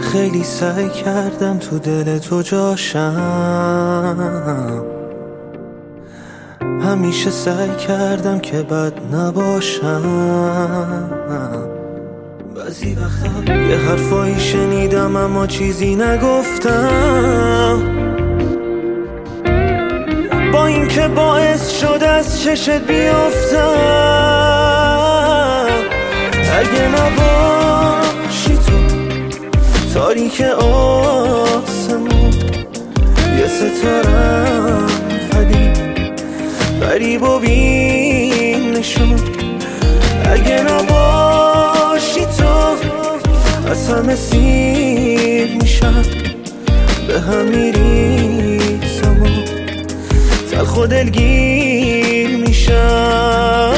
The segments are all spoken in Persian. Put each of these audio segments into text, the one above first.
خیلی سعی کردم تو دل تو جاشم، همیشه سعی کردم که بد نباشم. بعضی وقتا یه حرفایی شنیدم اما چیزی نگفتم، با اینکه باعث شد از چشت بیافتم. اگه نباشی تو تاریک آسمون، یه ستارم فریب و بین نشون. اگه نباشی تو از همه سیر میشم، به هم میریزم و تلخ و دلگیر میشم.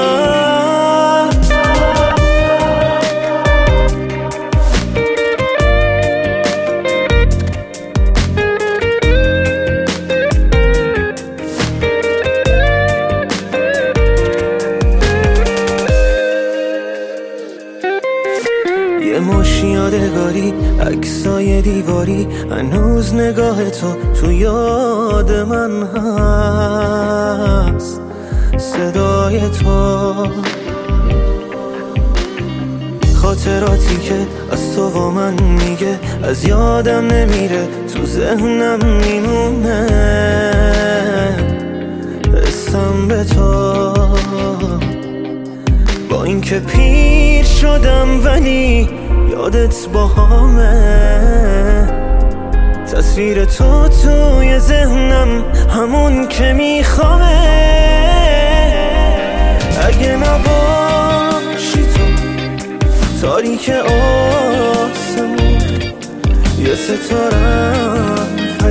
یه مشی یادگاری، عکسای دیواری، هنوز نگاه تو یاد من هست. صدای تو، خاطراتی که از تو با من میگه، از یادم نمیره، تو ذهنم میمونه. حسم به تو، با اینکه پیر شدم ولی یادت باهامه. تصویر تو توی ذهنم همون که میخوامه. اگه نباشی تو تاریک آسمون، یه ستارم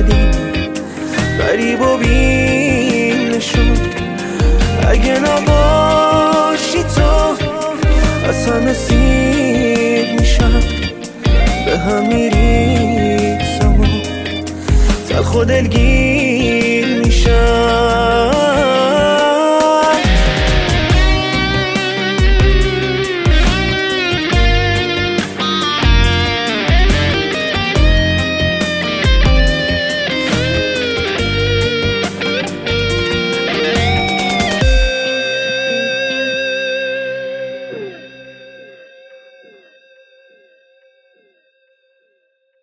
فریب و بین نشون. اگه نباشی تو از همه سیر میشم، به هم میریزم و تلخ و دلگیر میشم.